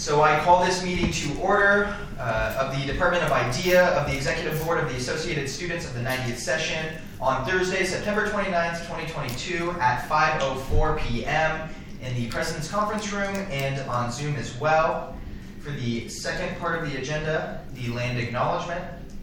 So I call this meeting to order of the Department of IDEA of the Executive Board of the Associated Students of the 90th session on Thursday, September 29th, 2022 at 5:04 p.m. in the President's Conference Room and on Zoom as well. For the second part of the agenda, the land acknowledgement.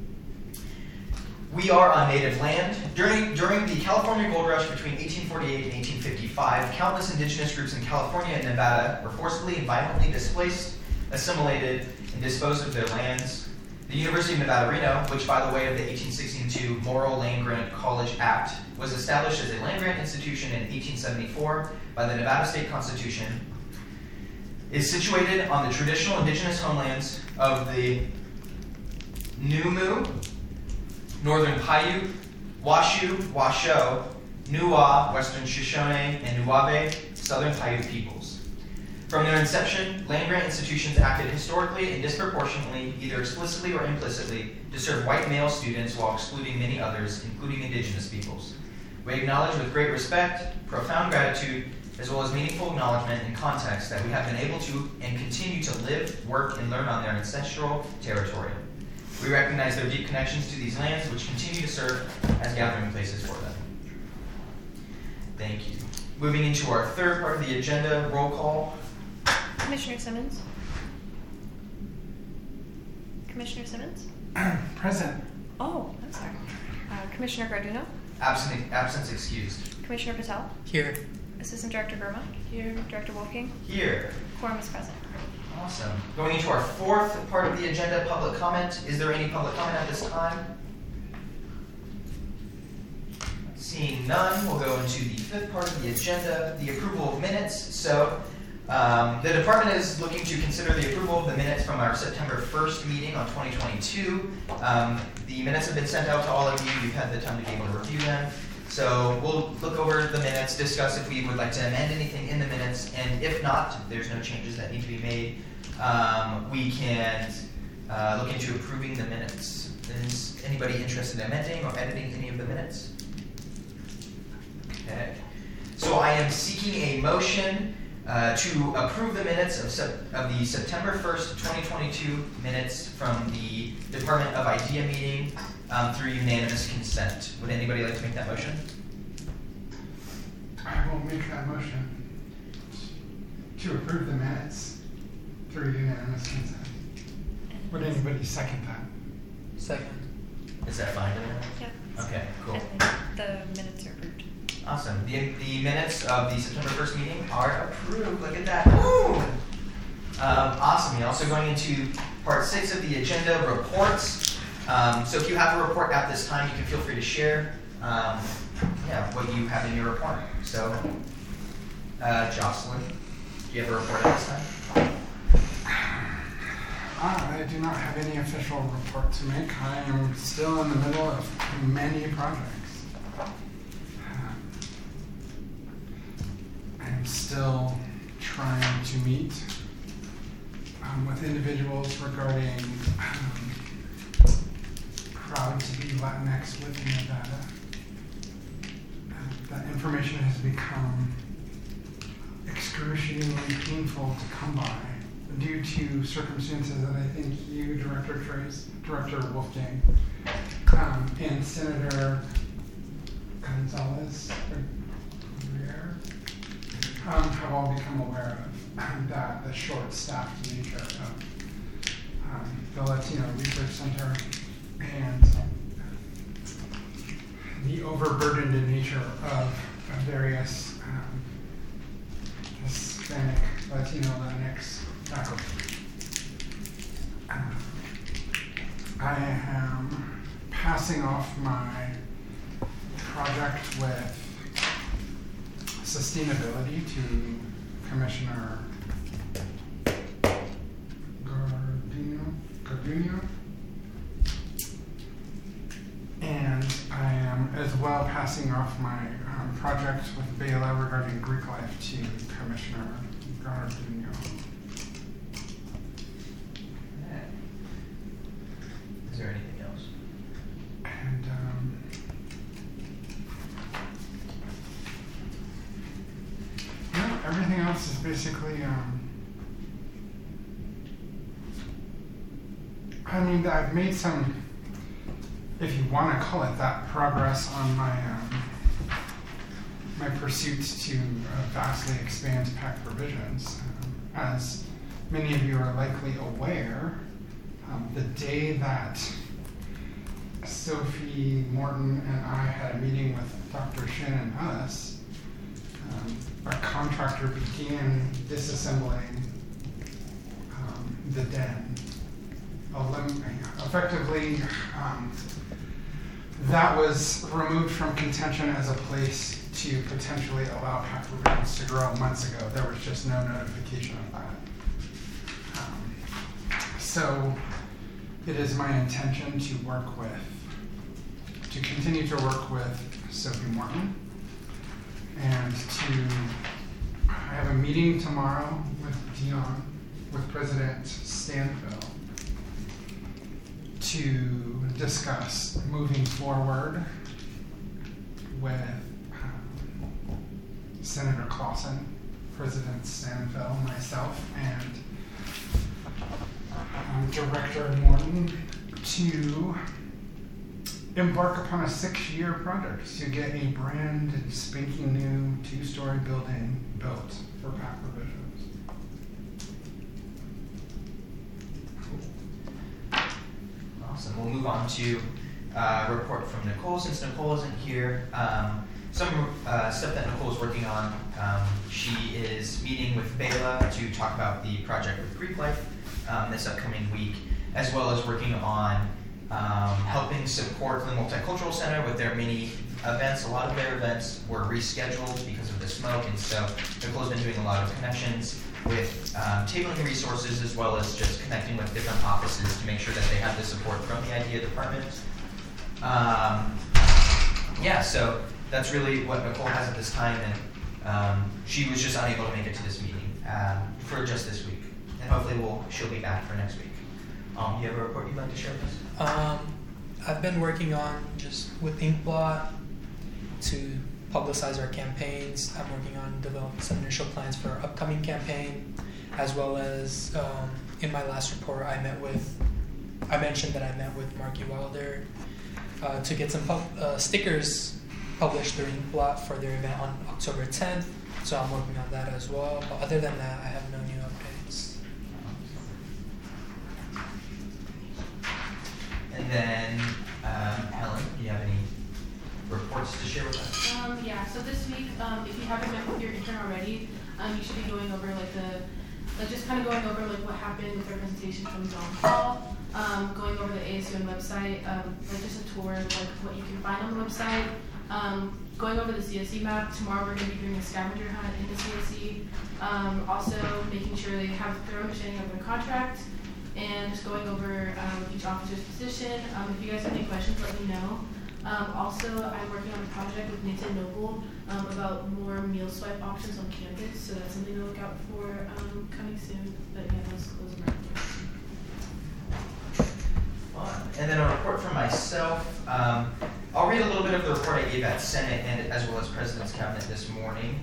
We are on native land. During the California Gold Rush between 1848 and 1855, countless indigenous groups in California and Nevada were forcibly and violently displaced, assimilated, and disposed of their lands. The University of Nevada, Reno, which by the way of the 1862 Morrill Land Grant College Act, was established as a land grant institution in 1874 by the Nevada State Constitution, is situated on the traditional indigenous homelands of the Numu, Northern Paiute, Washoe, Washoe, Nuwa, Western Shoshone, and Nuwave, Southern Paiute peoples. From their inception, land grant institutions acted historically and disproportionately, either explicitly or implicitly, to serve white male students while excluding many others, including indigenous peoples. We acknowledge with great respect, profound gratitude, as well as meaningful acknowledgement and context that we have been able to and continue to live, work, and learn on their ancestral territory. We recognize their deep connections to these lands, which continue to serve as gathering places for them. Thank you. Moving into our third part of the agenda, roll call. Commissioner Simmons? Commissioner Simmons? Present. Oh, I'm sorry. Commissioner Garduno? Absence excused. Commissioner Patel? Here. Assistant Director Burma? Here. Director Wolfgang? Here. Quorum is present. Awesome. Going into our fourth part of the agenda, public comment. Is there any public comment at this time? Seeing none, we'll go into the fifth part of the agenda, the approval of minutes. So the department is looking to consider the approval of the minutes from our September 1st meeting on 2022. The minutes have been sent out to all of you. You've had the time to be able to review them. So we'll look over the minutes, discuss if we would like to amend anything in the minutes, and if not, if there's no changes that need to be made, we can look into approving the minutes. Is anybody interested in amending or editing any of the minutes? Okay. So I am seeking a motion to approve the minutes of the September 1st, 2022 minutes from the Department of IDEA meeting through unanimous consent. Would anybody like to make that motion? I will make that motion to approve the minutes through unanimous consent. Would anybody second that? Second. Is that fine? Yeah. Okay, cool. And the minutes are approved. Awesome. The minutes of the September 1st meeting are approved. Look at that. Woo! Awesome. You're also going into part 6 of the agenda, reports. So if you have a report at this time, you can feel free to share what you have in your report. So, Jocelyn, do you have a report at this time? I do not have any official report to make. I am still in the middle of many projects. I am still trying to meet with individuals regarding Proud to be Latinx within Nevada. That information has become excruciatingly painful to come by due to circumstances that I think you, Director Trace, Director Wolfgang, and Senator Gonzalez have all become aware of, that the short-staffed nature of the Latino Research Center and the overburdened nature of various Hispanic, Latino, Latinx faculty. I am passing off my project with sustainability to Commissioner Garduno. And I am as well passing off my project with Bela regarding Greek life to Commissioner Garduno. Is there anything else? And no, everything else is basically I mean, I've made some, if you want to call it that, progress on my my pursuit to vastly expand PAC provisions. As many of you are likely aware, the day that Sophie Morton and I had a meeting with Dr. Shannon Us, a contractor began disassembling the den. Effectively, that was removed from contention as a place to potentially allow PAC provisions to grow months ago. There was just no notification of that. So it is my intention to continue to work with Sophie Morton, and I have a meeting tomorrow with President Stanfill to discuss moving forward with Senator Clausen, President Stanfill, myself, and Director Morton to embark upon a 6-year project to get a brand spanking new 2-story building built for PAC provisions. Awesome. We'll move on to a report from Nicole. Since Nicole isn't here, some stuff that Nicole is working on. She is meeting with Bela to talk about the project with Greek Life this upcoming week, as well as working on helping support the Multicultural Center with their mini events. A lot of their events were rescheduled because of the smoke, and so Nicole's been doing a lot of connections with tabling resources, as well as just connecting with different offices to make sure that they have the support from the IDEA department. So that's really what Nicole has at this time, and she was just unable to make it to this meeting for just this week, and hopefully she'll be back for next week. You have a report you'd like to share with us? I've been working on just with Inkblot to publicize our campaigns. I'm working on developing some initial plans for our upcoming campaign, as well as in my last report I mentioned that I met with Marky Wilder to get some stickers published through Inkblot for their event on October 10th. So I'm working on that as well. But other than that, I have no new updates. And then, Helen, do you have any reports to share with us? So this week, if you haven't met with your intern already, you should be going over what happened with our presentation from John Paul, going over the ASUN website, just a tour of what you can find on the website, going over the CSE map. Tomorrow we're going to be doing a scavenger hunt in the CSE, also making sure they have their understanding of their contract, and just going over each officer's position. If you guys have any questions, let me know. Also, I'm working on a project with Nathan Noble about more meal swipe options on campus, so that's something to look out for coming soon. But yeah, those are my reports. And then a report from myself. I'll read a little bit of the report I gave at Senate and as well as President's Cabinet this morning.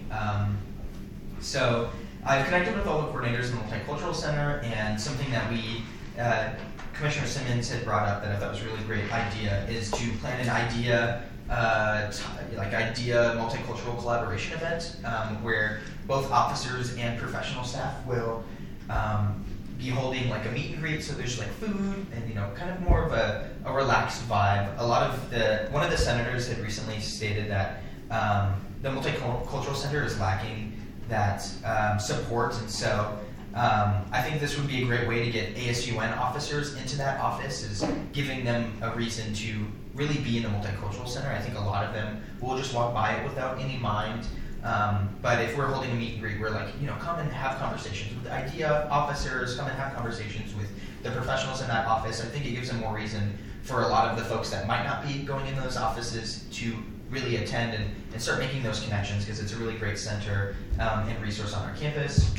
So I've connected with all the coordinators in the Multicultural Center, and something that Commissioner Simmons had brought up that I thought was a really great idea is to plan an IDEA multicultural collaboration event where both officers and professional staff will be holding like a meet and greet. So there's like food and kind of more of a relaxed vibe. One of the senators had recently stated that the Multicultural Center is lacking that support, and so I think this would be a great way to get ASUN officers into that office, is giving them a reason to really be in the Multicultural Center. I think a lot of them will just walk by it without any mind. But if we're holding a meet and greet, we're like, come and have conversations with the IDEA officers, come and have conversations with the professionals in that office. I think it gives them more reason for a lot of the folks that might not be going in those offices to really attend and start making those connections, because it's a really great center and resource on our campus.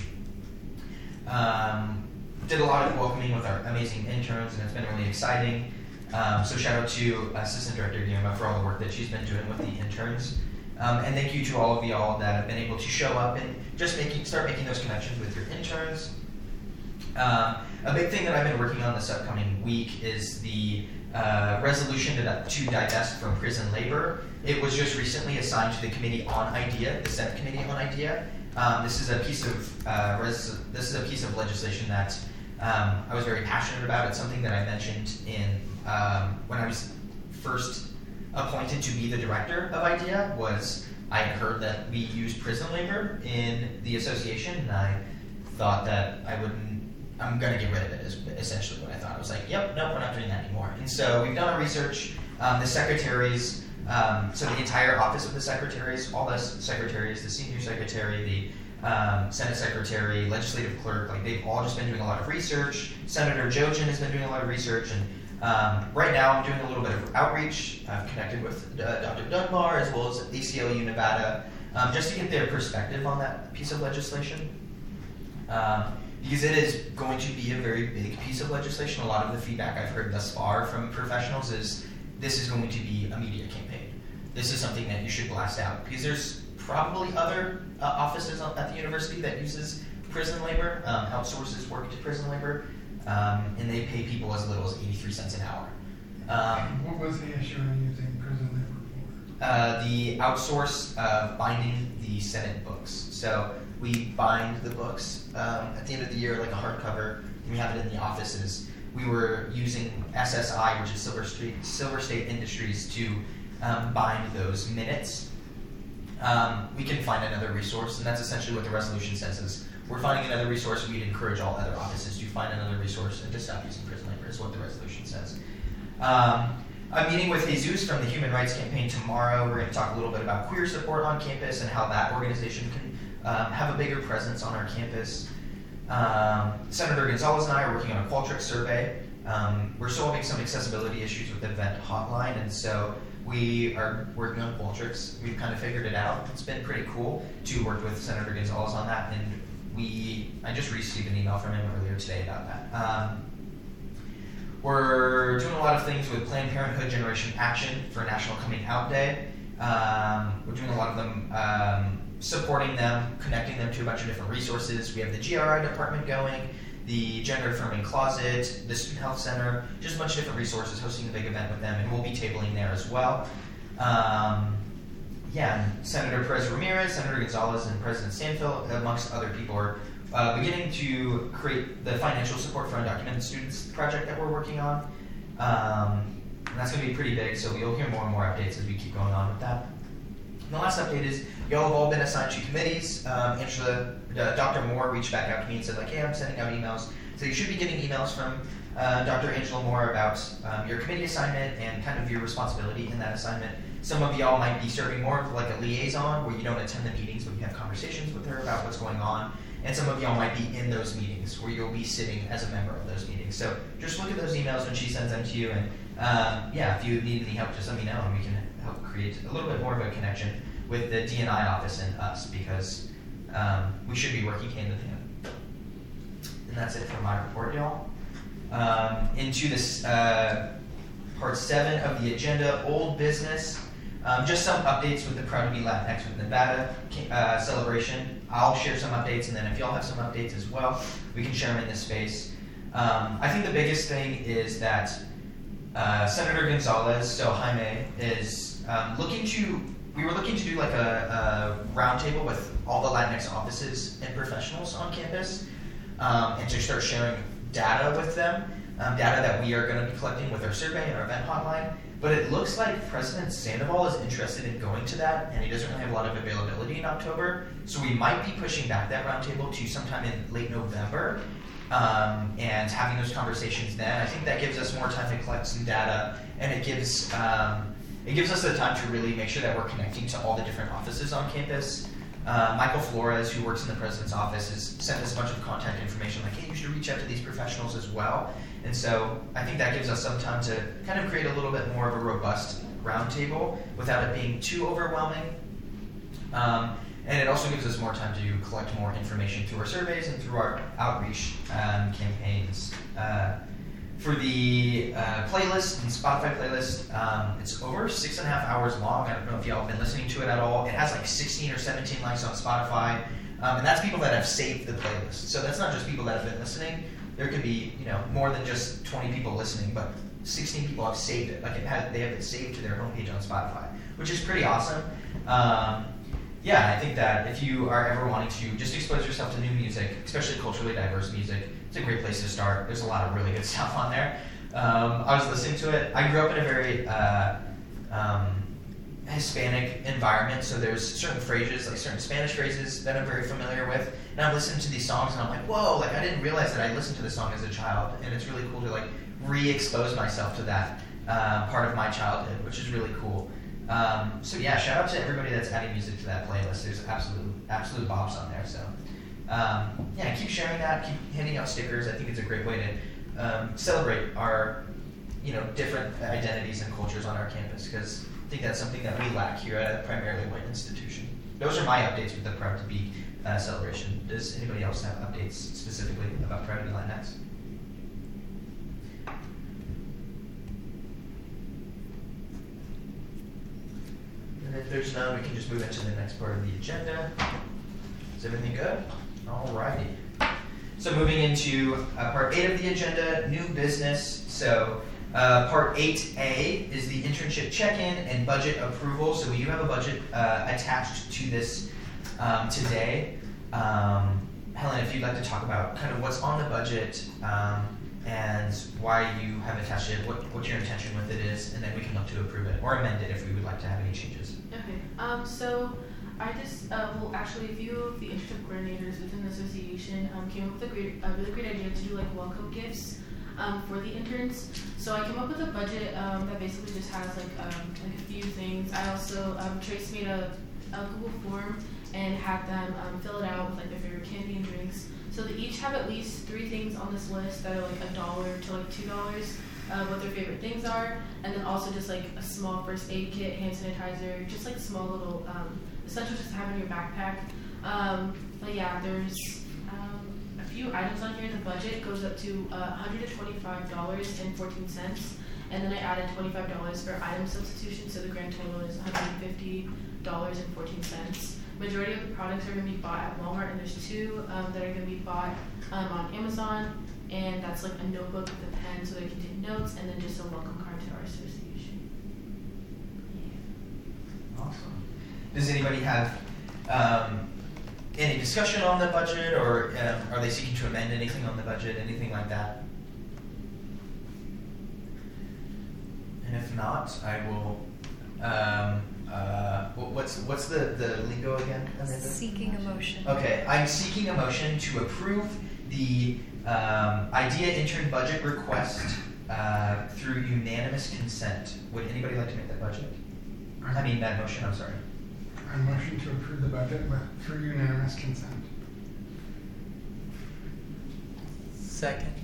Did a lot of welcoming with our amazing interns, and it's been really exciting. So shout out to Assistant Director Guillermo for all the work that she's been doing with the interns. And thank you to all of y'all that have been able to show up and just start making those connections with your interns. A big thing that I've been working on this upcoming week is the resolution to divest from prison labor. It was just recently assigned to the Committee on IDEA, the Senate Committee on IDEA. This is a piece of legislation that I was very passionate about. It's something that I mentioned in when I was first appointed to be the director of IDEA. Was I had heard that we used prison labor in the association, and I thought that I'm going to get rid of it, is essentially what I thought. I was like, yep, no, we're not doing that anymore. And so we've done our research. The secretaries, so the entire office of the secretaries, all the secretaries, the senior secretary, the Senate secretary, legislative clerk, like they've all just been doing a lot of research. Senator Jojen has been doing a lot of research, and right now I'm doing a little bit of outreach. I've connected with Dr. Dunbar as well as ACLU Nevada, just to get their perspective on that piece of legislation. Because it is going to be a very big piece of legislation. A lot of the feedback I've heard thus far from professionals is this is going to be a media campaign. This is something that you should blast out, because there's probably other offices at the university that uses prison labor, outsources work to prison labor, and they pay people as little as 83 cents an hour. What was the issue in using prison labor for? The outsource of binding the Senate books. So we bind the books at the end of the year, like a hardcover, and we have it in the offices. We were using SSI, which is Silver State Industries, to bind those minutes. We can find another resource, and that's essentially what the resolution says is we're finding another resource. We'd encourage all other offices to find another resource and to stop using prison labor, is what the resolution says. I'm meeting with Jesus from the Human Rights Campaign tomorrow. We're going to talk a little bit about queer support on campus and how that organization can have a bigger presence on our campus. Senator Gonzalez and I are working on a Qualtrics survey. We're solving some accessibility issues with the event hotline, and so we are working on Qualtrics. We've kind of figured it out. It's been pretty cool to work with Senator Gonzalez on that, and I just received an email from him earlier today about that. We're doing a lot of things with Planned Parenthood Generation Action for National Coming Out Day. We're doing a lot of them, supporting them, connecting them to a bunch of different resources. We have the GRI department going, the Gender Affirming Closet, the Student Health Center, just a bunch of different resources, hosting a big event with them, and we'll be tabling there as well. Senator Perez Ramirez, Senator Gonzalez, and President Stanfield, amongst other people, are beginning to create the financial support for undocumented students project that we're working on. And that's going to be pretty big, so you'll hear more and more updates as we keep going on with that. And the last update is y'all have all been assigned to committees. Dr. Moore reached back out to me and said, like, hey, I'm sending out emails. So you should be getting emails from Dr. Angela Moore about your committee assignment and kind of your responsibility in that assignment. Some of y'all might be serving more of like a liaison where you don't attend the meetings, but you have conversations with her about what's going on. And some of y'all might be in those meetings where you'll be sitting as a member of those meetings. So just look at those emails when she sends them to you. And if you need any help, just let me know, and we can help create a little bit more of a connection with the D&I office and us, because we should be working hand in hand. And that's it for my report, y'all. Into this part 7 of the agenda, old business. Just some updates with the Proud to Be Latinx with Nevada celebration. I'll share some updates, and then if y'all have some updates as well, we can share them in this space. I think the biggest thing is that Senator Gonzalez, so Jaime, is we were looking to do like a roundtable with all the Latinx offices and professionals on campus, and to start sharing data with them, data that we are going to be collecting with our survey and our event hotline. But it looks like President Sandoval is interested in going to that, and he doesn't really have a lot of availability in October. So we might be pushing back that roundtable to sometime in late November, and having those conversations then. I think that gives us more time to collect some data, and it gives us the time to really make sure that we're connecting to all the different offices on campus. Michael Flores, who works in the president's office, has sent us a bunch of contact information like, hey, you should reach out to these professionals as well. And so I think that gives us some time to kind of create a little bit more of a robust roundtable without it being too overwhelming. And it also gives us more time to collect more information through our surveys and through our outreach campaigns. For the playlist and Spotify playlist, it's over 6.5 hours long. I don't know if y'all have been listening to it at all. It has like 16 or 17 likes on Spotify. And that's people that have saved the playlist. So that's not just people that have been listening. there could be, more than just 20 people listening, but 16 people have saved it. Like they have it saved to their homepage on Spotify, which is pretty awesome. I think that if you are ever wanting to just expose yourself to new music, especially culturally diverse music, it's a great place to start. There's a lot of really good stuff on there. I was listening to it. I grew up in a very Hispanic environment, so there's certain phrases, like certain Spanish phrases that I'm very familiar with. And I'm listening to these songs and I'm like, whoa, like I didn't realize that I listened to this song as a child. And it's really cool to like re-expose myself to that part of my childhood, which is really cool. Shout out to everybody that's adding music to that playlist. There's absolute bops on there. So, keep sharing that. Keep handing out stickers. I think it's a great way to celebrate our, different identities and cultures on our campus, because I think that's something that we lack here at a primarily white institution. Those are my updates with the Proud to Be celebration. Does anybody else have updates specifically about Proud to Be Latinx? And if there's none, we can just move into the next part of the agenda. Is everything good? Alrighty. So moving into part 8 of the agenda, new business. So part 8A is the internship check-in and budget approval. So we do have a budget attached to this today. Helen, if you'd like to talk about kind of what's on the budget and why you have attached it, what your intention with it is, and then we can look to approve it or amend it if we would like to have any changes. Okay. So I just, actually a few of the internship coordinators within the association came up with a really great idea to do like welcome gifts for the interns. So I came up with a budget that basically just has like a few things. I also, Trace made a Google form and had them fill it out with like their favorite candy and drinks. So they each have at least 3 things on this list that are like $1 to like $2, what their favorite things are, and then also just like a small first aid kit, hand sanitizer, just like small little essentials just to have in your backpack. There's a few items on here. The budget goes up to $125.14, and then I added $25 for item substitution, so the grand total is $150.14. Majority of the products are going to be bought at Walmart, and there's 2 that are going to be bought on Amazon, and that's like a notebook with a pen so they can take notes, and then just a welcome card to our association. Yeah. Awesome. Does anybody have any discussion on the budget, or are they seeking to amend anything on the budget, anything like that? And if not, I will. What's the lingo again, Amanda? Seeking a motion. Okay, I'm seeking a motion to approve the IDEA intern budget request through unanimous consent. Would anybody like to make that that motion, I'm sorry. I motion to approve the budget through unanimous consent. Second.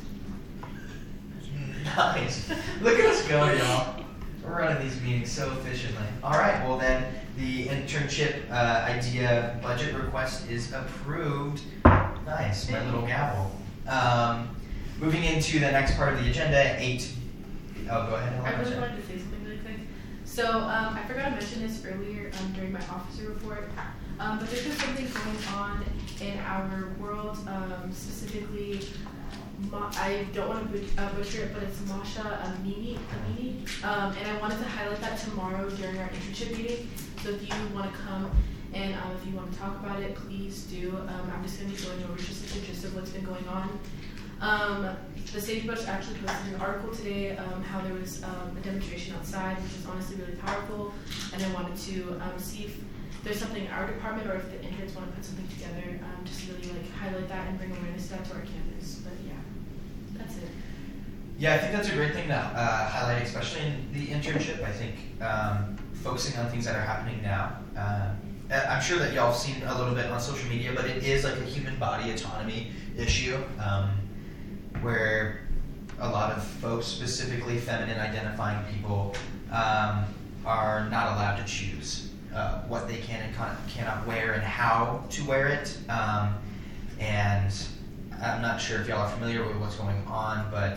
Nice. Look at us go, y'all. We're running these meetings so efficiently. All right, well then, the internship IDEA budget request is approved. Nice, my little gavel. Moving into the next part of the agenda, 8. Oh, go ahead. I really wanted to say something really quick. So I forgot to mention this earlier during my officer report, but there's just something going on in our world, specifically. I don't want to butcher it, but it's Masha Amini, and I wanted to highlight that tomorrow during our internship meeting. So if you want to come and if you want to talk about it, please do. I'm just going to be going over just like the gist of what's been going on. The Sagebrush actually posted an article today how there was a demonstration outside, which is honestly really powerful, and I wanted to see if there's something in our department or if the interns want to put something together just to really like highlight that and bring awareness to that to our campus. But yeah. That's it. Yeah, I think that's a great thing to highlight, especially in the internship. I think focusing on things that are happening now. I'm sure that y'all have seen a little bit on social media, but it is like a human body autonomy issue where a lot of folks, specifically feminine identifying people, are not allowed to choose what they can and cannot wear and how to wear it. And I'm not sure if y'all are familiar with what's going on, but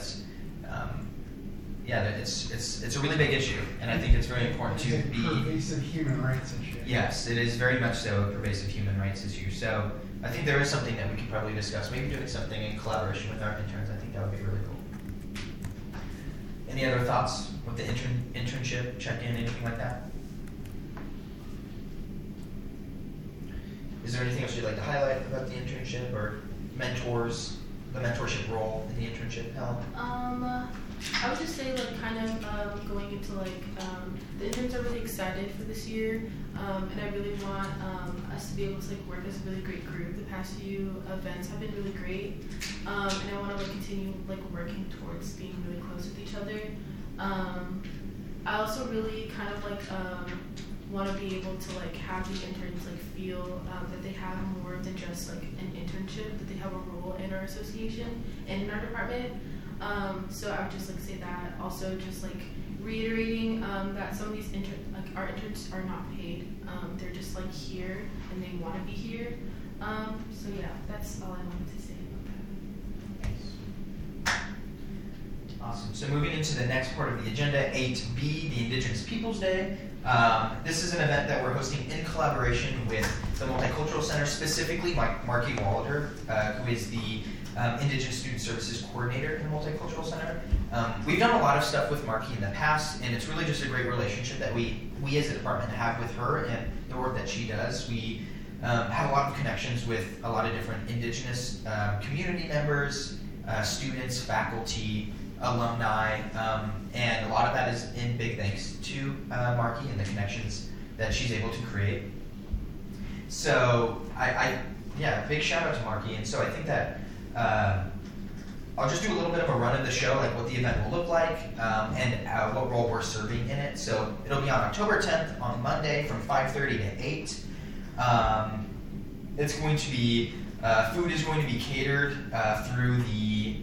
it's a really big issue, and I think it's very important to be pervasive human rights issue. Yes, it is very much so a pervasive human rights issue. So I think there is something that we could probably discuss. Maybe doing something in collaboration with our interns. I think that would be really cool. Any other thoughts with the internship, check-in, anything like that? Is there anything else you'd like to highlight about the internship or mentors, the mentorship role in the internship, Helen? I would just say like kind of going into like the interns are really excited for this year, and I really want us to be able to like work as a really great group. The past few events have been really great, and I want to like continue like working towards being really close with each other. I also really kind of like want to be able to like have the interns like feel that they have more than just like an internship, that they have a role in our association and in our department. So I would just like say that. Also just like reiterating that some of these our interns are not paid. They're just like here and they want to be here. So yeah, that's all I wanted to say about that. Awesome. So moving into the next part of the agenda, 8B, the Indigenous Peoples Day. This is an event that we're hosting in collaboration with the Multicultural Center, specifically Marky Wallader, who is the Indigenous Student Services Coordinator in the Multicultural Center. We've done a lot of stuff with Marky in the past, and it's really just a great relationship that we as a department have with her and the work that she does. We have a lot of connections with a lot of different Indigenous community members, students, faculty, alumni, and a lot of that is in big thanks to Marky and the connections that she's able to create. So big shout out to Marky. And so I think that I'll just do a little bit of a run of the show, like what the event will look like, and what role we're serving in it. So it'll be on October 10th on Monday from 5:30 to 8. It's going to be, food is going to be catered through the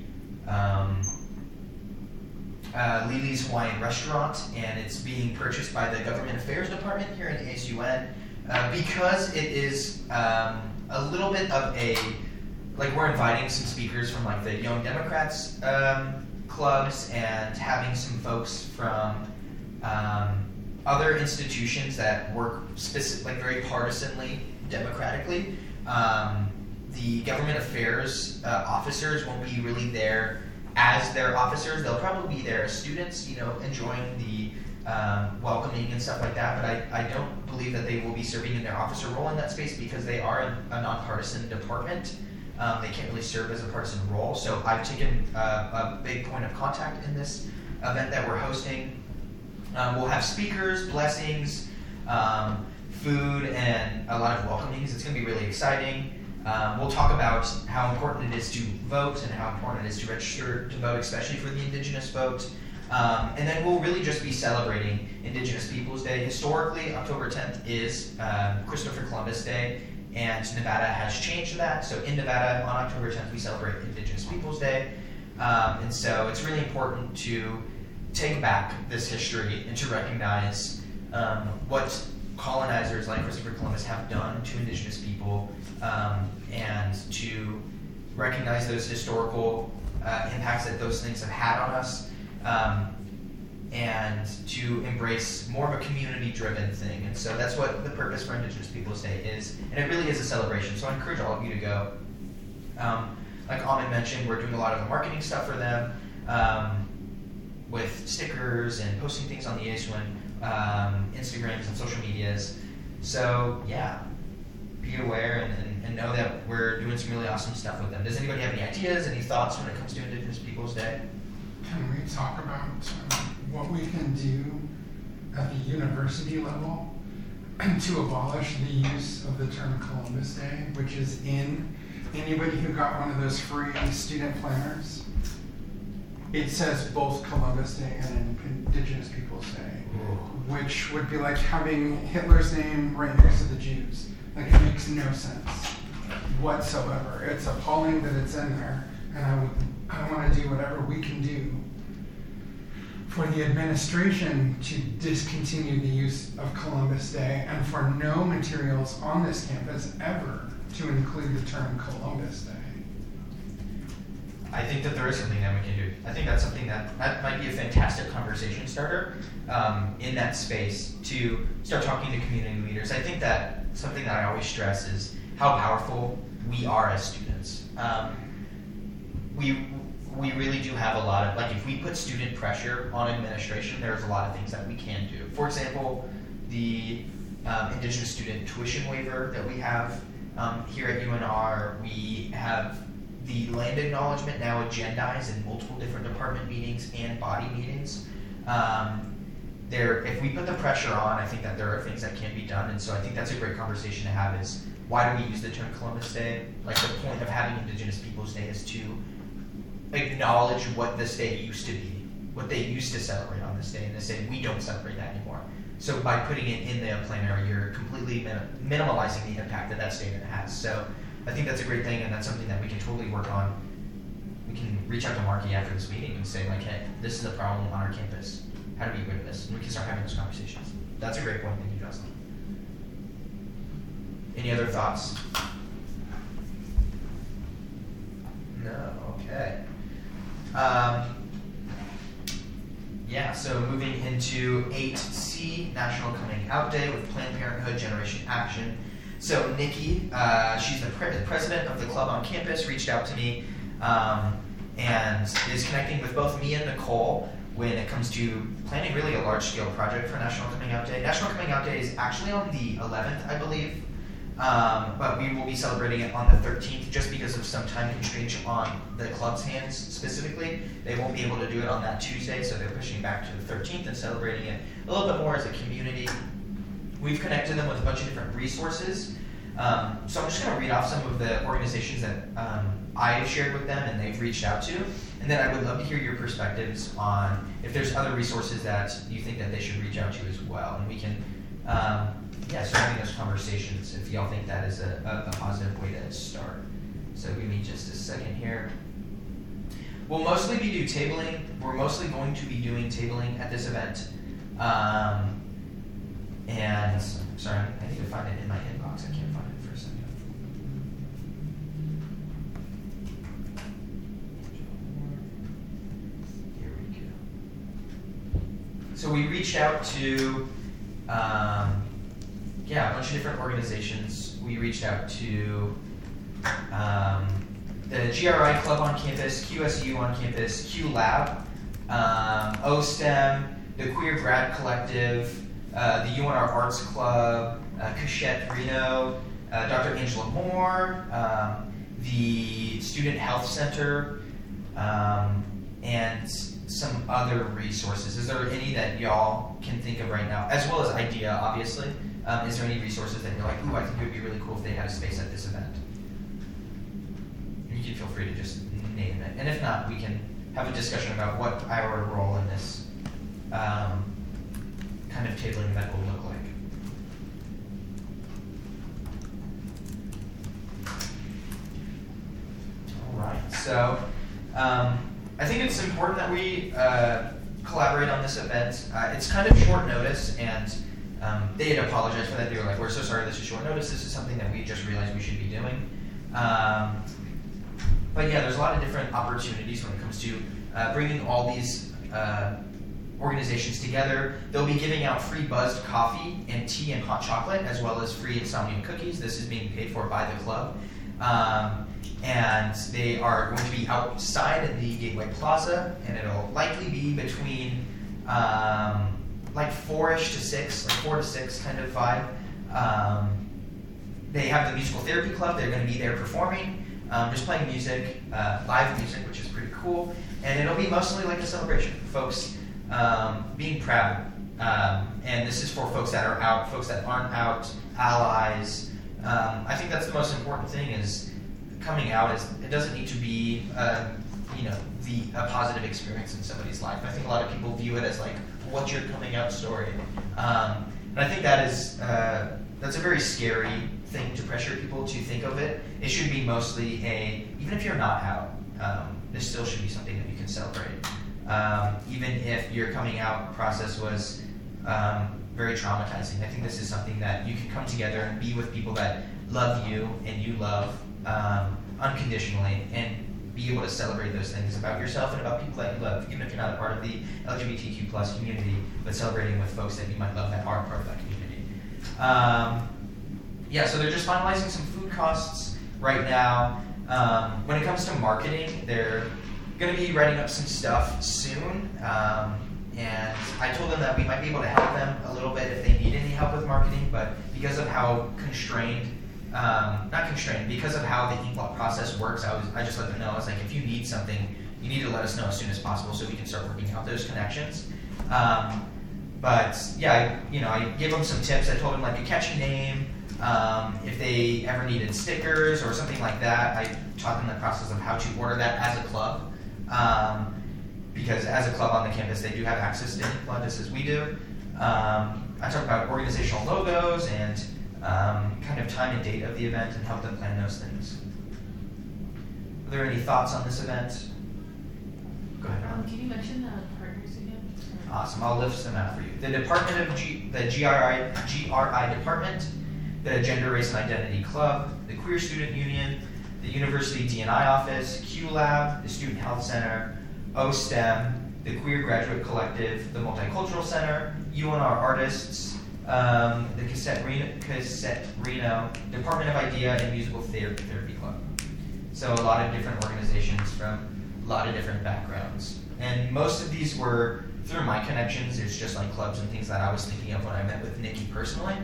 Lily's Hawaiian Restaurant, and it's being purchased by the Government Affairs Department here in ASUN. Because it is a little bit of a, like we're inviting some speakers from like the Young Democrats clubs and having some folks from other institutions that work like very partisanly, democratically. The government affairs officers won't be really there as their officers. They'll probably be there as students, enjoying the welcoming and stuff like that, but I don't believe that they will be serving in their officer role in that space because they are a nonpartisan department. They can't really serve as a partisan role, so I've taken a big point of contact in this event that we're hosting. We'll have speakers, blessings, food, and a lot of welcomings. It's going to be really exciting. We'll talk about how important it is to vote and how important it is to register to vote, especially for the Indigenous vote. And then we'll really just be celebrating Indigenous Peoples Day. Historically, October 10th is Christopher Columbus Day, and Nevada has changed that. So in Nevada, on October 10th, we celebrate Indigenous Peoples Day. And so it's really important to take back this history and to recognize what colonizers like Christopher Columbus have done to Indigenous people, and to recognize those historical impacts that those things have had on us, and to embrace more of a community-driven thing. And so that's what the purpose for Indigenous Peoples Day is, and it really is a celebration, so I encourage all of you to go. Like Ahmed mentioned, we're doing a lot of the marketing stuff for them, with stickers and posting things on the ASUN Instagrams and social medias. So yeah, be aware and know that we're doing some really awesome stuff with them. Does anybody have any ideas, any thoughts when it comes to Indigenous Peoples Day? Can we talk about what we can do at the university level to abolish the use of the term Columbus Day, which is in anybody who got one of those free student planners? It says both Columbus Day and Indigenous Peoples Day, which would be like having Hitler's name right next to the Jews. Like, it makes no sense whatsoever. It's appalling that it's in there, and I want to do whatever we can do for the administration to discontinue the use of Columbus Day and for no materials on this campus ever to include the term Columbus Day. I think that there is something that we can do. I think that's something that might be a fantastic conversation starter in that space to start talking to community leaders. I think that something that I always stress is how powerful we are as students. We really do have a lot of, like, if we put student pressure on administration, there's a lot of things that we can do. For example, the Indigenous student tuition waiver that we have here at UNR, we have the land acknowledgement now agendized in multiple different department meetings and body meetings. If we put the pressure on, I think that there are things that can be done, and so I think that's a great conversation to have is, why do we use the term Columbus Day? Like, the point of having Indigenous Peoples Day is to acknowledge what this day used to be, what they used to celebrate on this day, and to say we don't celebrate that anymore. So by putting it in the plenary, you're completely minimalizing the impact that that statement has. So I think that's a great thing, and that's something that we can totally work on. We can reach out to Marky after this meeting and say, like, hey, this is a problem on our campus. How do we get rid of this? And we can start having those conversations. That's a great point. Thank you, Jocelyn. Any other thoughts? No. Okay. Yeah, so moving into 8C, National Coming Out Day with Planned Parenthood Generation Action. So Nikki, she's the president of the club on campus, reached out to me and is connecting with both me and Nicole when it comes to planning really a large-scale project for National Coming Out Day. National Coming Out Day is actually on the 11th, I believe, but we will be celebrating it on the 13th just because of some time constraints on the club's hands specifically. They won't be able to do it on that Tuesday, so they're pushing it back to the 13th and celebrating it a little bit more as a community. We've connected them with a bunch of different resources. So I'm just going to read off some of the organizations that I shared with them and they've reached out to. And then I would love to hear your perspectives on if there's other resources that you think that they should reach out to as well. And we can start having those conversations if y'all think that is a positive way to start. So give me just a second here. We'll mostly be doing tabling. We're mostly going to be doing tabling at this event. And sorry, I need to find it in my inbox. I can't find it for a second. Here we go. So we reached out to a bunch of different organizations. We reached out to the GRI Club on campus, QSU on campus, Q Lab, OSTEM, the Queer Grad Collective, the UNR Arts Club, Cachette Reno, Dr. Angela Moore, the Student Health Center, and some other resources. Is there any that y'all can think of right now, as well as IDEA, obviously? Is there any resources that you're like, ooh, I think it would be really cool if they had a space at this event? You can feel free to just name it. And if not, we can have a discussion about what our role in this kind of tabling event will look like. All right, so I think it's important that we collaborate on this event. It's kind of short notice, and they had apologized for that. They were like, we're so sorry this is short notice. This is something that we just realized we should be doing. But yeah, there's a lot of different opportunities when it comes to bringing all these organizations together. They'll be giving out free buzzed coffee and tea and hot chocolate, as well as free Insomnia cookies. This is being paid for by the club. And they are going to be outside at the Gateway Plaza, and it'll likely be between like 4-ish to 6, like 4 to 6 kind of vibe. They have the Musical Therapy Club. They're going to be there performing, just playing music, live music, which is pretty cool. And it'll be mostly like a celebration for folks being proud. And this is for folks that are out, folks that aren't out, allies. I think that's the most important thing is coming out. It doesn't need to be a positive experience in somebody's life. I think a lot of people view it as like, what's your coming out story? And I think that's a very scary thing to pressure people to think of it. It should be mostly even if you're not out, this still should be something that you can celebrate. Even if your coming out process was very traumatizing, I think this is something that you can come together and be with people that love you and you love unconditionally, and be able to celebrate those things about yourself and about people that you love, even if you're not a part of the LGBTQ plus community, but celebrating with folks that you might love that are part of that community. So they're just finalizing some food costs. right now. When it comes to marketing, they're going to be writing up some stuff soon, and I told them that we might be able to help them a little bit if they need any help with marketing, but because of how because of how the inkblot process works, I just let them know, I was like, if you need something, you need to let us know as soon as possible so we can start working out those connections. But yeah, I gave them some tips. I told them like a catchy name. If they ever needed stickers or something like that, I taught them the process of how to order that as a club. Because as a club on the campus, they do have access to inkblot just as we do. I talked about organizational logos and kind of time and date of the event and help them plan those things. Are there any thoughts on this event? Go ahead. Can you mention the partners again? Awesome, I'll list them out for you. The Department of the GRI Department, the Gender, Race, and Identity Club, the Queer Student Union, the University D&I Office, Q Lab, the Student Health Center, OSTEM, the Queer Graduate Collective, the Multicultural Center, UNR Artists, the Cassette Reno, Department of Idea, and Musical Therapy Club. So a lot of different organizations from a lot of different backgrounds. And most of these were through my connections. It's just like clubs and things that I was thinking of when I met with Nikki personally.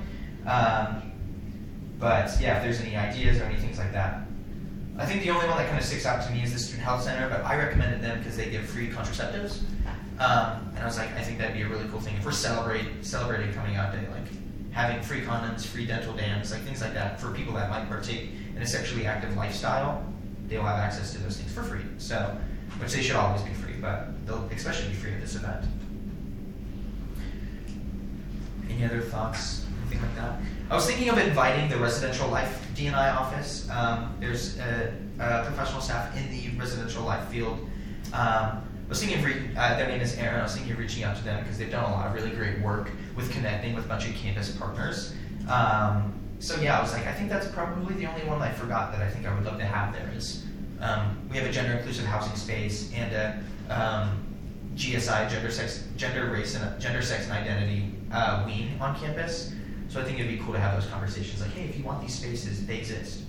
But yeah, if there's any ideas or any things like that. I think the only one that kind of sticks out to me is the Student Health Center, but I recommended them because they give free contraceptives. And I was like, I think that'd be a really cool thing if we're celebrating Coming Out Day, like having free condoms, free dental dams, like things like that for people that might partake in a sexually active lifestyle. They'll have access to those things for free. So, which they should always be free, but they'll especially be free at this event. Any other thoughts? Anything like that? I was thinking of inviting the Residential Life D&I office. There's a professional staff in the residential life field. I was thinking of their name is Aaron. I was thinking of reaching out to them because they've done a lot of really great work with connecting with a bunch of campus partners. So yeah, I was like, I think that's probably the only one I forgot that I think I would love to have there is we have a gender inclusive housing space and a GSI, gender, race, and gender, sex, and identity wing on campus. So I think it'd be cool to have those conversations like, hey, if you want these spaces, they exist.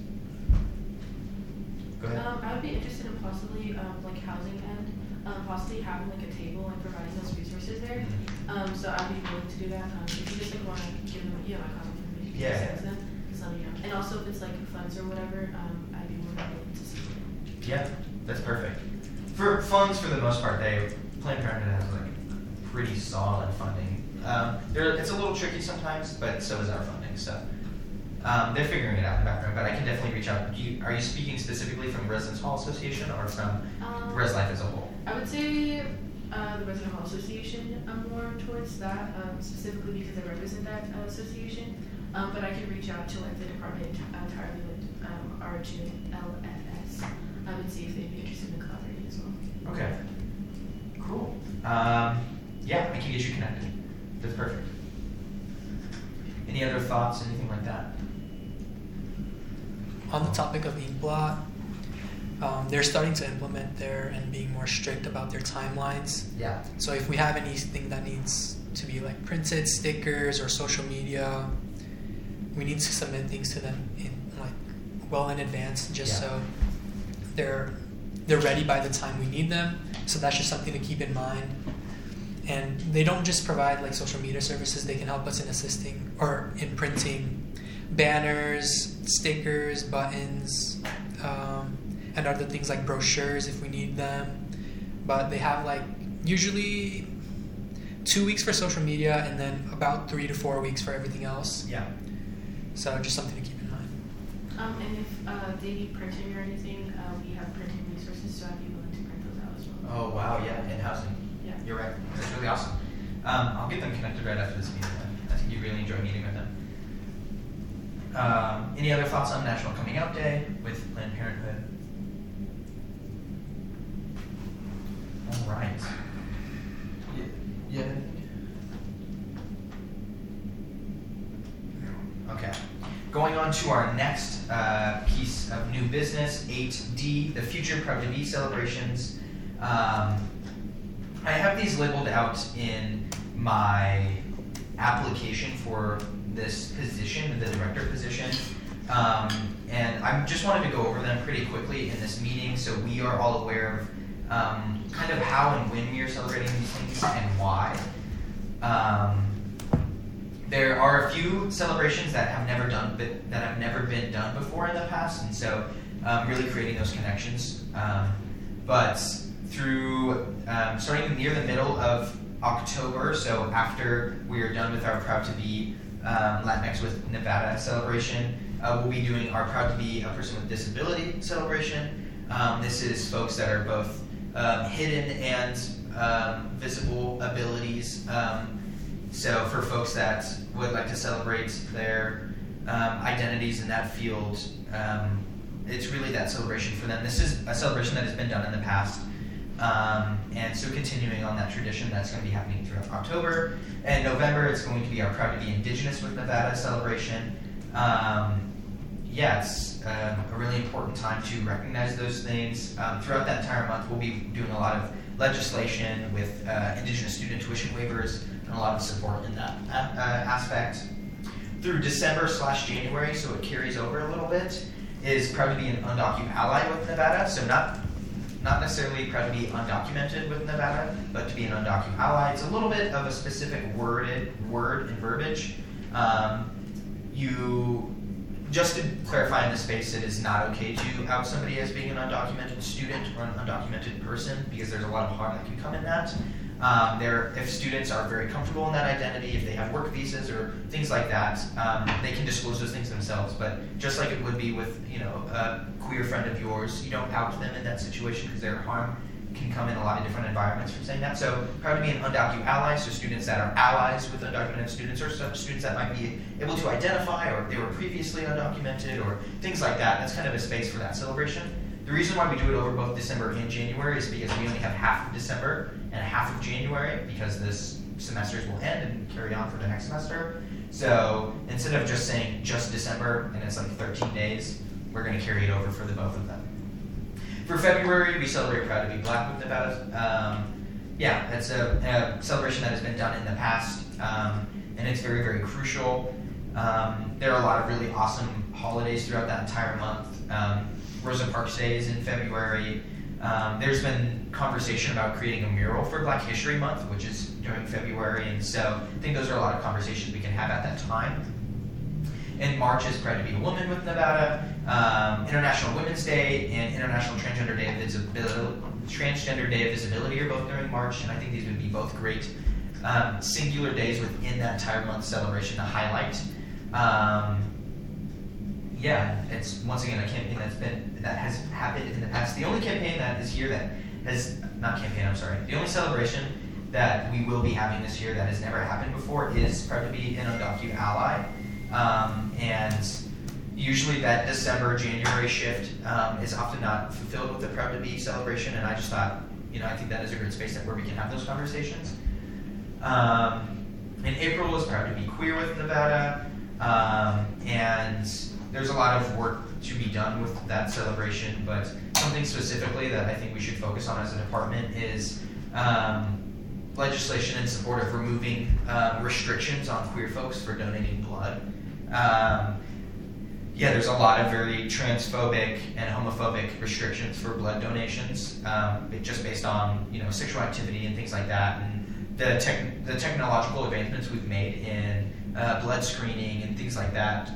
Go ahead. I would be interested in possibly like housing and possibly having like a table and providing those resources there. So I'd be willing to do that. If you just like want to give them, my contact information, Yeah. them, just let me know. And also if it's like funds or whatever, I'd be more than willing to see it. Yeah, that's perfect. For funds, for the most part, Planned Parenthood has like pretty solid funding. It's a little tricky sometimes, but so is our funding. So they're figuring it out in the background. But I can definitely reach out. Are you speaking specifically from Residence Hall Association or from Res Life as a whole? I would say the Resident Hall Association. More towards that, specifically because I represent that association. But I can reach out to like the department entirely with RGLFS and see if they'd be interested in collaborating as well. Okay. Cool. Yeah, I can get you connected. That's perfect. Any other thoughts, anything like that? On the topic of inkblot, they're starting to implement there and being more strict about their timelines. Yeah. So if we have anything that needs to be like printed, stickers, or social media, we need to submit things to them well in advance, just so they're ready by the time we need them. So that's just something to keep in mind. And they don't just provide like social media services, they can help us in assisting or in printing banners, stickers, buttons, and other things like brochures if we need them. But they have like usually 2 weeks for social media and then about 3 to 4 weeks for everything else. Yeah. So just something to keep in mind. And if they need printing or anything, we have printing resources, so I'd be willing to print those out as well. Oh wow, yeah, in housing. Yeah. You're right. That's really awesome. I'll get them connected right after this meeting then. I think you really enjoy meeting with them. Any other thoughts on National Coming Out Day with Planned Parenthood? All right. Yeah. Okay. Going on to our next piece of new business, 8D, the Future Proud to Be celebrations. I have these labeled out in my application for this position, the director position. and I just wanted to go over them pretty quickly in this meeting so we are all aware of kind of how and when we are celebrating these things and why. There are a few celebrations that have never been done before in the past, and so really creating those connections. But through starting near the middle of October, so after we are done with our Proud to Be Latinx with Nevada celebration, we'll be doing our Proud to Be a Person with Disability celebration. This is folks that are both hidden and visible abilities. So for folks that would like to celebrate their identities in that field, it's really that celebration for them. This is a celebration that has been done in the past. And so continuing on that tradition, that's going to be happening throughout October. And November, it's going to be our Proud to Be Indigenous with Nevada celebration. It's a really important time to recognize those things. Throughout that entire month, we'll be doing a lot of legislation with Indigenous student tuition waivers and a lot of support in that aspect. Through December/January, so it carries over a little bit, is Proud to Be an Undocumented Ally with Nevada. So not necessarily proud to be undocumented with Nevada, but to be an undocumented ally. It's a little bit of a specific word and verbiage. Just to clarify in this space, it is not okay to out somebody as being an undocumented student or an undocumented person, because there's a lot of harm that can come in that. If students are very comfortable in that identity, if they have work visas or things like that, they can disclose those things themselves. But just like it would be with a queer friend of yours, you don't out them in that situation because their harm can come in a lot of different environments from saying that. So proud to be an undocumented ally, so students that are allies with undocumented students, or some students that might be able to identify, or if they were previously undocumented, or things like that. That's kind of a space for that celebration. The reason why we do it over both December and January is because we only have half of December and half of January, because this semesters will end and carry on for the next semester. So instead of just saying just December and it's like 13 days, we're going to carry it over for the both of them. For February, we celebrate Proud to Be Black with Nevada. It's a celebration that has been done in the past, and it's very, very crucial. There are a lot of really awesome holidays throughout that entire month. Rosa Parks Day is in February. There's been conversation about creating a mural for Black History Month, which is during February, and so I think those are a lot of conversations we can have at that time. In March is Proud to Be a Woman with Nevada, International Women's Day, and International Transgender Day of Visibility are both during March, and I think these would be both great singular days within that entire month celebration to highlight. It's once again a campaign that has happened in the past. The only campaign that is here that has the only celebration that we will be having this year that has never happened before is Proud to Be an Undocumented Ally. And usually that December-January shift is often not fulfilled with the Proud to Be celebration, and I just thought, I think that is a great space where we can have those conversations. In April is Proud to Be Queer with Nevada, and there's a lot of work to be done with that celebration, but something specifically that I think we should focus on as a department is legislation in support of removing restrictions on queer folks for donating blood. There's a lot of very transphobic and homophobic restrictions for blood donations, just based on sexual activity and things like that, and the technological advancements we've made in blood screening and things like that.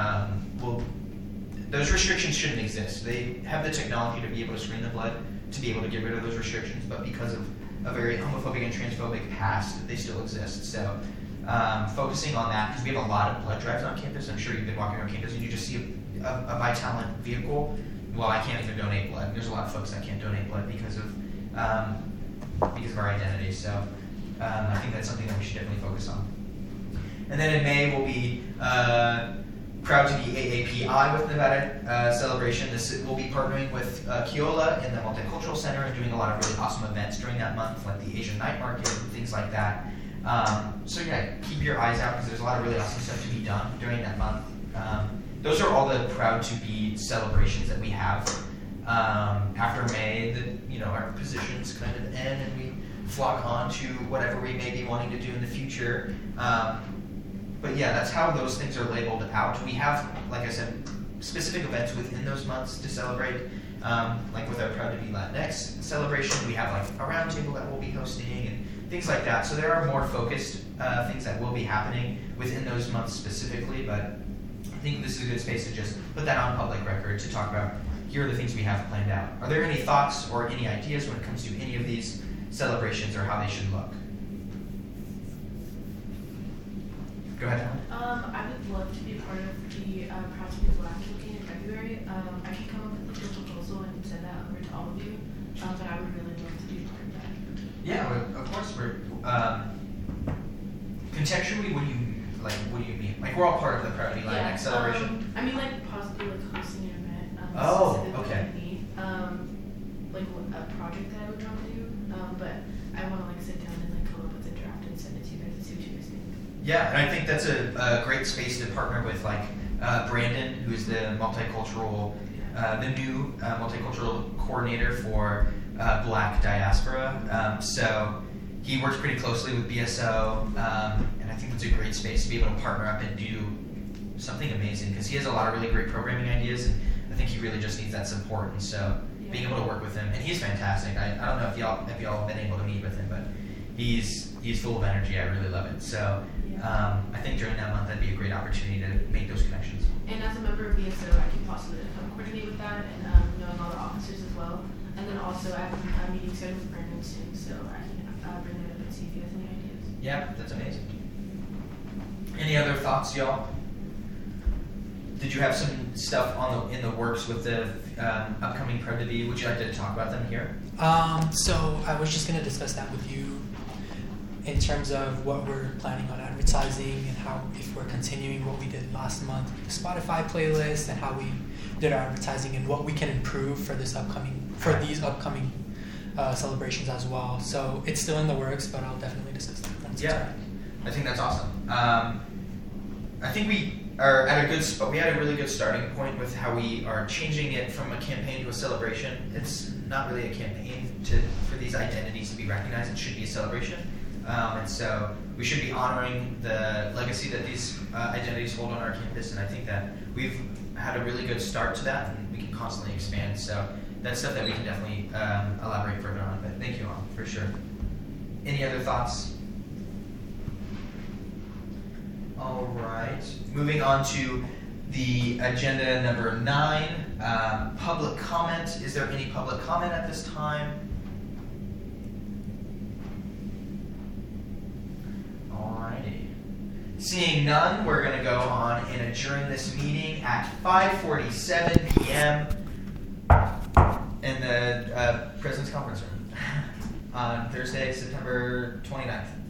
Those restrictions shouldn't exist. They have the technology to be able to screen the blood, to be able to get rid of those restrictions, but because of a very homophobic and transphobic past, they still exist. So focusing on that, because we have a lot of blood drives on campus. I'm sure you've been walking around campus and you just see a Vitalant vehicle. Well, I can't even donate blood. There's a lot of folks that can't donate blood because of our identity. So I think that's something that we should definitely focus on. And then in May, we'll be Proud to Be AAPI with Nevada celebration. We'll be partnering with Keola in the Multicultural Center and doing a lot of really awesome events during that month, like the Asian Night Market and things like that. Keep your eyes out, because there's a lot of really awesome stuff to be done during that month. Those are all the Proud to Be celebrations that we have. After May, our positions kind of end and we flock on to whatever we may be wanting to do in the future. That's how those things are labeled out. We have, like I said, specific events within those months to celebrate. Like with our Proud to Be Latinx celebration, we have like a roundtable that we'll be hosting and things like that. So there are more focused things that will be happening within those months specifically, but I think this is a good space to just put that on public record to talk about here are the things we have planned out. Are there any thoughts or any ideas when it comes to any of these celebrations or how they should look? Go ahead, Ellen. I would love to be a part of the Proud to Be Black campaign in February. I can come up with like a proposal and send that over to all of you, but I would really love to be a part of that. Yeah, well, of course we're contextually. What do you mean? Like we're all part of the Proud to Be Latinx celebration. I mean, like possibly like hosting an event. Oh, specifically okay. for me, like a project that I would want to do. But I want to like sit down and like come up with a draft and send it to you guys to see what you guys think. Yeah, and I think that's a great space to partner with like Brandon, who is the multicultural, the new multicultural coordinator for Black diaspora. So he works pretty closely with BSO, and I think that's a great space to be able to partner up and do something amazing because he has a lot of really great programming ideas, and I think he really just needs that support. And so being able to work with him, and he's fantastic. I don't know if y'all have been able to meet with him, but he's full of energy. I really love it. So. I think during that month that'd be a great opportunity to make those connections. And as a member of BSO, I can possibly coordinate with that and knowing all the officers as well. And then also I have a meeting scheduled with Brandon soon, so I can bring that up and see if he has any ideas. Yeah, that's amazing. Any other thoughts, y'all? Did you have some stuff in the works with the upcoming Proud to Be? Would you like to talk about them here? So I was just going to discuss that with you in terms of what we're planning on advertising and how, if we're continuing what we did last month with the Spotify playlist and how we did our advertising and what we can improve for these upcoming celebrations as well. So it's still in the works, but I'll definitely discuss that once it's ready. I think that's awesome. I think we are at a good spot. We had a really good starting point with how we are changing it from a campaign to a celebration. It's not really a campaign for these identities to be recognized. It should be a celebration. And so we should be honoring the legacy that these identities hold on our campus, and I think that we've had a really good start to that, and we can constantly expand. So that's stuff that we can definitely elaborate further on, but thank you all, for sure. Any other thoughts? All right. Moving on to the agenda number 9, public comment. Is there any public comment at this time? Alrighty. Seeing none, we're going to go on and adjourn this meeting at 5:47 p.m. in the President's Conference Room on Thursday, September 29th.